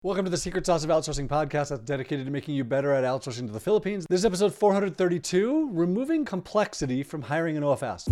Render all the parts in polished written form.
Welcome to the Secret Sauce of Outsourcing podcast that's dedicated to making you better at outsourcing to the Philippines. This is episode 432, Removing Complexity from Hiring an OFS.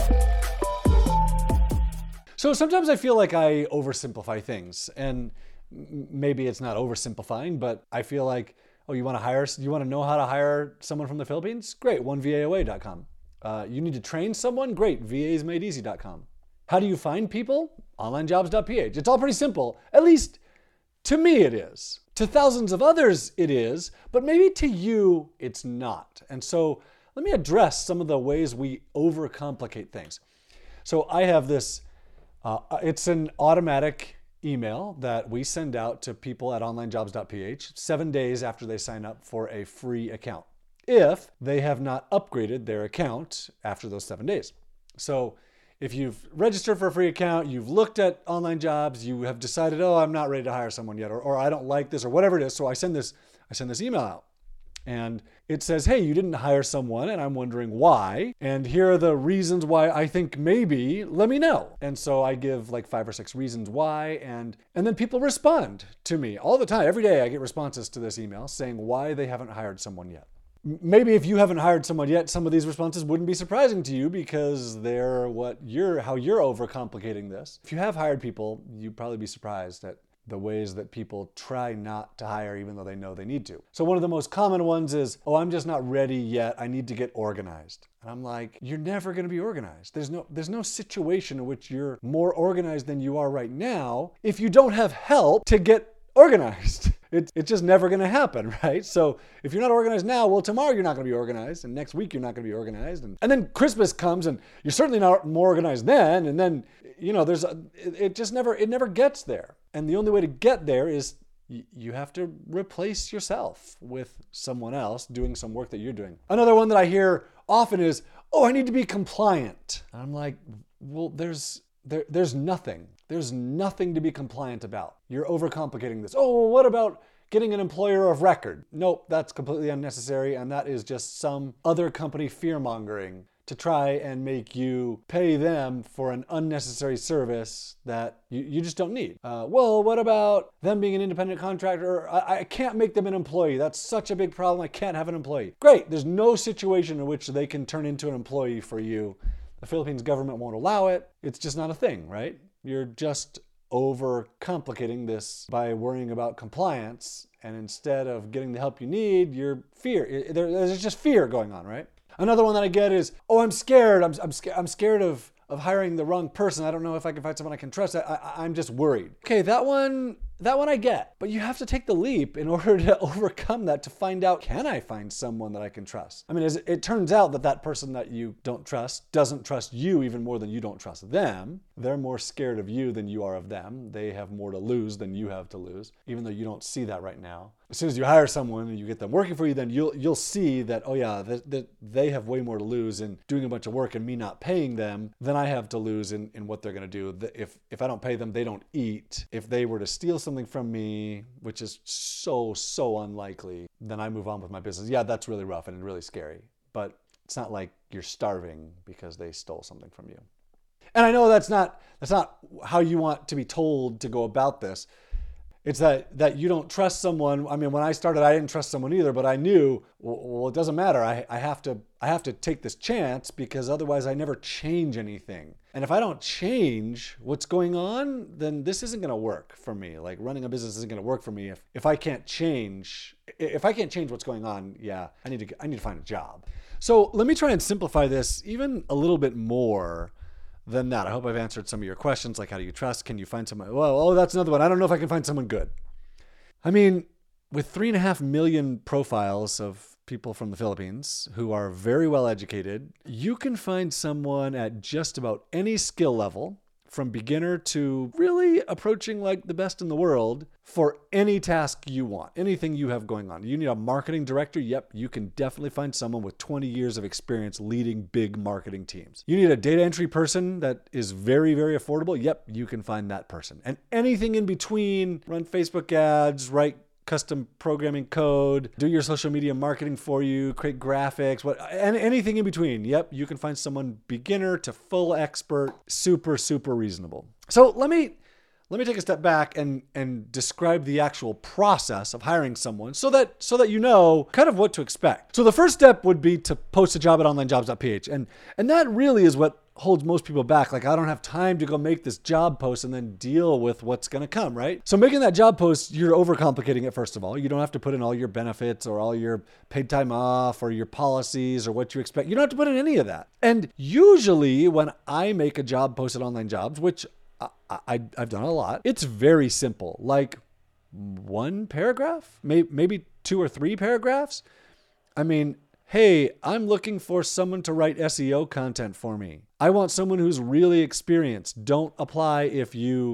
So sometimes I feel like I oversimplify things, and maybe it's not oversimplifying, but I feel like, you want to know how to hire someone from the Philippines? Great, onevaoa.com. You need to train someone? Great, vasmadeeasy.com. How do you find people? Onlinejobs.ph. It's all pretty simple, at least to me it is. To thousands of others it is, but maybe to you it's not. And so let me address some of the ways we overcomplicate things. So I have this, it's an automatic email that we send out to people at onlinejobs.ph 7 days after they sign up for a free account, if they have not upgraded their account after those 7 days. So if you've registered for a free account, you've looked at online jobs, you have decided, I'm not ready to hire someone yet, or I don't like this, or whatever it is. So I send this email out, and it says, hey, you didn't hire someone, and I'm wondering why. And here are the reasons why I think maybe, let me know. And so I give like 5 or 6 reasons why, and then people respond to me all the time. Every day I get responses to this email saying why they haven't hired someone yet. Maybe if you haven't hired someone yet, some of these responses wouldn't be surprising to you because they're how you're overcomplicating this. If you have hired people, you'd probably be surprised at the ways that people try not to hire even though they know they need to. So one of the most common ones is, I'm just not ready yet. I need to get organized. And I'm like, you're never going to be organized. There's no situation in which you're more organized than you are right now if you don't have help to get organized. It's just never going to happen, right? So if you're not organized now, well, tomorrow you're not going to be organized, and next week you're not going to be organized, and then Christmas comes and you're certainly not more organized then, and then it never gets there. And the only way to get there is you have to replace yourself with someone else doing some work that you're doing. Another one that I hear often is, I need to be compliant. And I'm like, well, there's nothing. There's nothing to be compliant about. You're overcomplicating this. What about getting an employer of record? Nope, that's completely unnecessary, and that is just some other company fear-mongering to try and make you pay them for an unnecessary service that you just don't need. What about them being an independent contractor? I can't make them an employee. That's such a big problem. I can't have an employee. Great, there's no situation in which they can turn into an employee for you. The Philippines government won't allow it. It's just not a thing, right? You're just overcomplicating this by worrying about compliance, and instead of getting the help you need, there's just fear going on, right? Another one that I get is, I'm scared. I'm scared of hiring the wrong person. I don't know if I can find someone I can trust. I'm just worried. Okay, that one I get, but you have to take the leap in order to overcome that, to find out, can I find someone that I can trust? I mean, it turns out that person that you don't trust doesn't trust you even more than you don't trust them. They're more scared of you than you are of them. They have more to lose than you have to lose, even though you don't see that right now. As soon as you hire someone and you get them working for you, then you'll see that, they have way more to lose in doing a bunch of work and me not paying them than I have to lose in what they're going to do. If I don't pay them, they don't eat. If they were to steal something from me, which is so unlikely, then I move on with my business. Yeah, that's really rough and really scary, but it's not like you're starving because they stole something from you. And I know that's not how you want to be told to go about this. It's that you don't trust someone. I mean, when I started, I didn't trust someone either, but I knew, it doesn't matter. I have to take this chance because otherwise I never change anything. And if I don't change what's going on, then this isn't going to work for me. Like, running a business isn't going to work for me if I can't change. If I can't change what's going on, I need to find a job. So let me try and simplify this even a little bit more than that. I hope I've answered some of your questions, like how do you trust? Can you find someone? That's another one. I don't know if I can find someone good. I mean, with 3.5 million profiles of people from the Philippines who are very well educated, you can find someone at just about any skill level, from beginner to really approaching like the best in the world, for any task you want, anything you have going on. You need a marketing director? Yep, you can definitely find someone with 20 years of experience leading big marketing teams. You need a data entry person that is very, very affordable? Yep, you can find that person. And anything in between, run Facebook ads, write custom programming code, do your social media marketing for you, create graphics, anything in between. Yep, you can find someone beginner to full expert, super, super reasonable. So let me let me take a step back and describe the actual process of hiring someone so that you know kind of what to expect. So the first step would be to post a job at onlinejobs.ph. And that really is what holds most people back. Like, I don't have time to go make this job post and then deal with what's going to come, right? So making that job post, you're overcomplicating it, first of all. You don't have to put in all your benefits or all your paid time off or your policies or what you expect. You don't have to put in any of that. And usually when I make a job post at Online Jobs, which I've done a lot, it's very simple. Like one paragraph, maybe 2 or 3 paragraphs. I mean, hey, I'm looking for someone to write SEO content for me. I want someone who's really experienced. Don't apply if you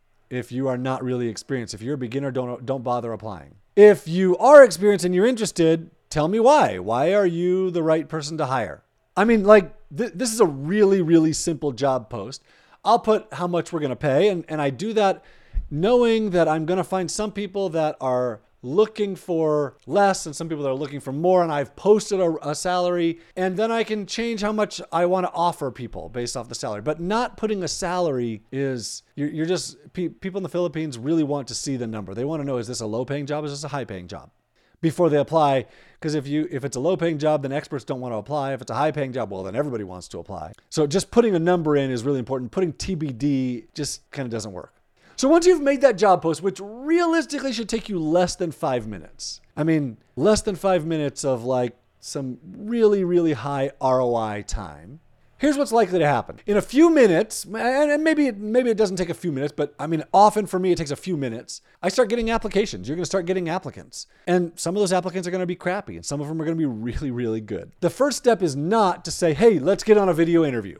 are not really experienced. If you're a beginner, don't bother applying. If you are experienced and you're interested, tell me why. Why are you the right person to hire? I mean, like, this is a really, really simple job post. I'll put how much we're going to pay, and I do that knowing that I'm going to find some people that are looking for less and some people that are looking for more, and I've posted a salary, and then I can change how much I want to offer people based off the salary. But not putting a salary is, you're just, people in the Philippines really want to see the number. They want to know, is this a low-paying job? Is this a high-paying job? Before they apply, because if it's a low-paying job, then experts don't want to apply. If it's a high-paying job, well, then everybody wants to apply. So just putting a number in is really important. Putting TBD just kind of doesn't work. So once you've made that job post, which realistically should take you less than 5 minutes. I mean, less than 5 minutes of like some really, really high ROI time. Here's what's likely to happen. In a few minutes, and maybe it doesn't take a few minutes, but I mean, often for me, it takes a few minutes. I start getting applications. You're going to start getting applicants. And some of those applicants are going to be crappy, and some of them are going to be really, really good. The first step is not to say, hey, let's get on a video interview.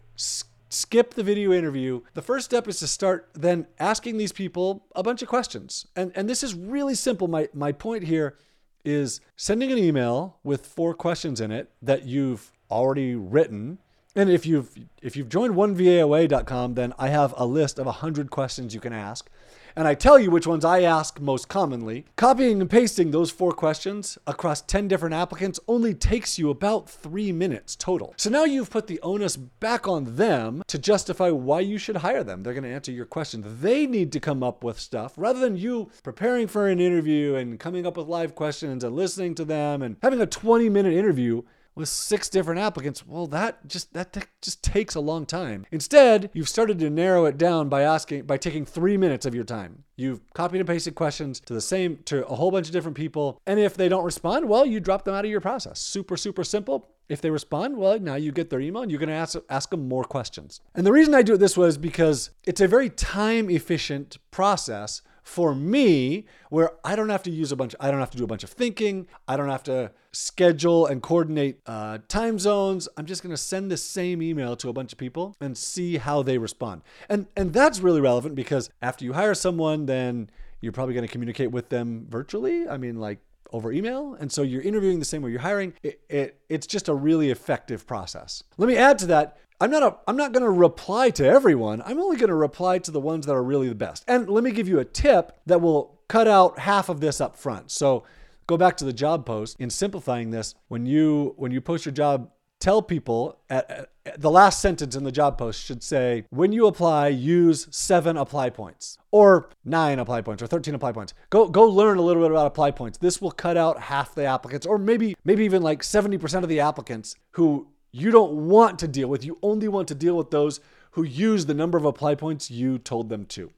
Skip the video interview. The first step is to start then asking these people a bunch of questions. And this is really simple. My point here is sending an email with 4 questions in it that you've already written. And if you've joined onevaoa.com, then I have a list of 100 questions you can ask. And I tell you which ones I ask most commonly. Copying and pasting those 4 questions across 10 different applicants only takes you about 3 minutes total. So now you've put the onus back on them to justify why you should hire them. They're going to answer your questions. They need to come up with stuff rather than you preparing for an interview and coming up with live questions and listening to them and having a 20-minute interview with 6 different applicants. Well, that just takes a long time. Instead, you've started to narrow it down by taking 3 minutes of your time. You've copied and pasted questions to a whole bunch of different people. And if they don't respond, well, you drop them out of your process. Super, super simple. If they respond, well, now you get their email and you're going to ask them more questions. And the reason I do it this way is because it's a very time efficient process for me, where I don't have to do a bunch of thinking. I don't have to schedule and coordinate time zones. I'm just going to send the same email to a bunch of people and see how they respond. And that's really relevant because after you hire someone, then you're probably going to communicate with them virtually. I mean, like over email. And so you're interviewing the same way you're hiring. It's just a really effective process. Let me add to that. I'm not going to reply to everyone. I'm only going to reply to the ones that are really the best. And let me give you a tip that will cut out half of this up front. So go back to the job post. In simplifying this, when you post your job, tell people the last sentence in the job post should say, when you apply, use 7 apply points or 9 apply points or 13 apply points. Go learn a little bit about apply points. This will cut out half the applicants, or maybe even like 70% of the applicants who you don't want to deal with. You only want to deal with those who use the number of apply points you told them to.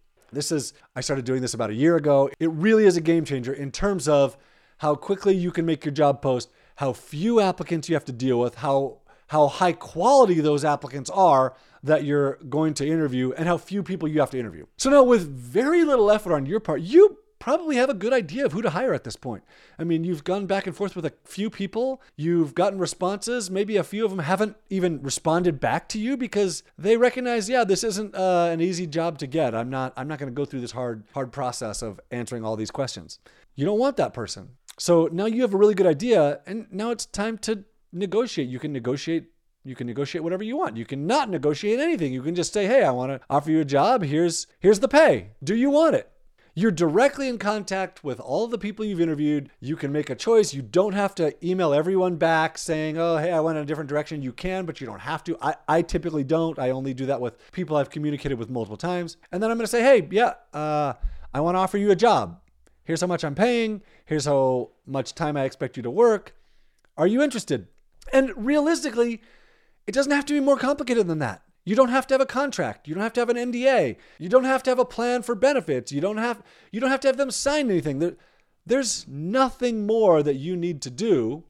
I started doing this about a year ago. It really is a game changer in terms of how quickly you can make your job post, how few applicants you have to deal with, how high quality those applicants are that you're going to interview, and how few people you have to interview. So now with very little effort on your part, you probably have a good idea of who to hire at this point. I mean, you've gone back and forth with a few people. You've gotten responses. Maybe a few of them haven't even responded back to you because they recognize, yeah, this isn't an easy job to get. I'm not going to go through this hard process of answering all these questions. You don't want that person. So now you have a really good idea, and now it's time to negotiate. You can negotiate whatever you want. You can not negotiate anything. You can just say, hey, I want to offer you a job. Here's the pay. Do you want it? You're directly in contact with all of the people you've interviewed. You can make a choice. You don't have to email everyone back saying, oh, hey, I went in a different direction. You can, but you don't have to. I typically don't. I only do that with people I've communicated with multiple times. And then I'm going to say, hey, yeah, I want to offer you a job. Here's how much I'm paying. Here's how much time I expect you to work. Are you interested? And realistically, it doesn't have to be more complicated than that. You don't have to have a contract. You don't have to have an NDA. You don't have to have a plan for benefits. You don't have to have them sign anything. There's nothing more that you need to do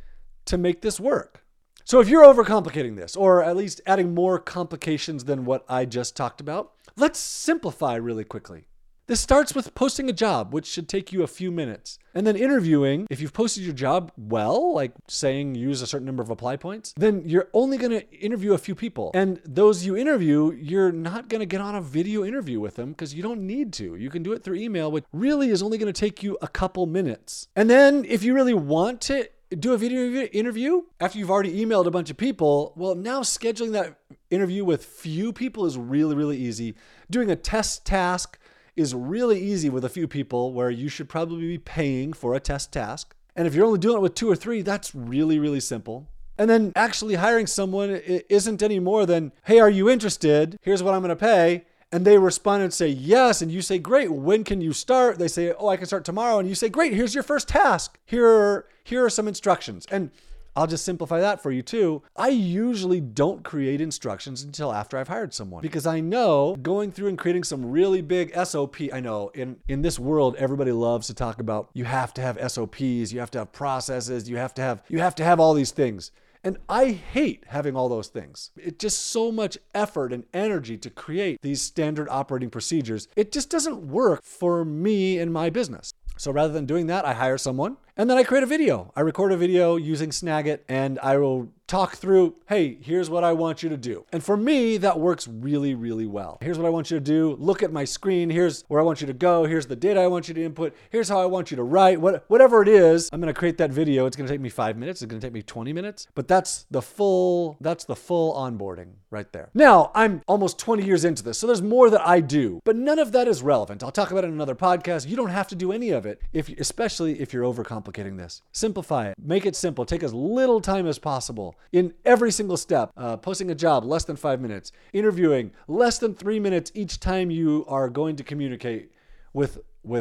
to make this work. So if you're overcomplicating this, or at least adding more complications than what I just talked about, let's simplify really quickly. This starts with posting a job, which should take you a few minutes. And then interviewing, if you've posted your job well, like saying use a certain number of apply points, then you're only going to interview a few people. And those you interview, you're not going to get on a video interview with them because you don't need to. You can do it through email, which really is only going to take you a couple minutes. And then if you really want to do a video interview after you've already emailed a bunch of people, well, now scheduling that interview with few people is really, really easy. Doing a test task is really easy with a few people where you should probably be paying for a test task. And if you're only doing it with 2 or 3, that's really, really simple. And then actually hiring someone isn't any more than, hey, are you interested? Here's what I'm going to pay. And they respond and say yes. And you say, great, when can you start? They say, oh, I can start tomorrow. And you say, great, here's your first task. Here are some instructions. And I'll just simplify that for you too. I usually don't create instructions until after I've hired someone because I know going through and creating some really big SOP, I know in this world, everybody loves to talk about you have to have SOPs, you have to have processes, you have to have all these things. And I hate having all those things. It's just so much effort and energy to create these standard operating procedures. It just doesn't work for me and my business. So rather than doing that, I hire someone and then I create a video. I record a video using Snagit and I will talk through, hey, here's what I want you to do. And for me, that works really, really well. Here's what I want you to do. Look at my screen. Here's where I want you to go. Here's the data I want you to input. Here's how I want you to write. Whatever it is, I'm going to create that video. It's going to take me 5 minutes. It's going to take me 20 minutes. But that's the full onboarding right there. Now, I'm almost 20 years into this, so there's more that I do. But none of that is relevant. I'll talk about it in another podcast. You don't have to do any of it, especially if you're overcomplicating this. Simplify it. Make it simple. Take as little time as possible in every single step. Posting a job, less than 5 minutes. Interviewing, less than 3 minutes each time you are going to communicate with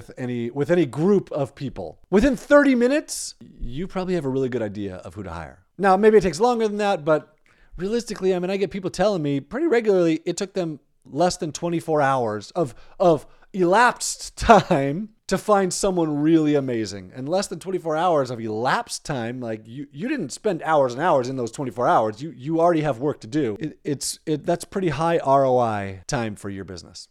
any group of people. Within 30 minutes, you probably have a really good idea of who to hire. Now, maybe it takes longer than that, but realistically, I mean, I get people telling me pretty regularly it took them less than 24 hours of elapsed time to find someone really amazing. And less than 24 hours of elapsed time, like you didn't spend hours and hours in those 24 hours. You already have work to do. That's pretty high ROI time for your business.